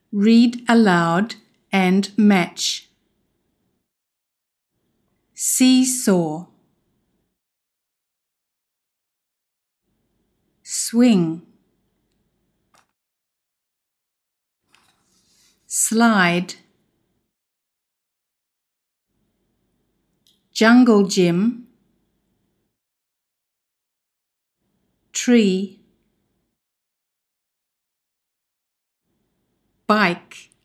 Read aloud and match. Seesaw, swing, slide, jungle gym, tree, bike.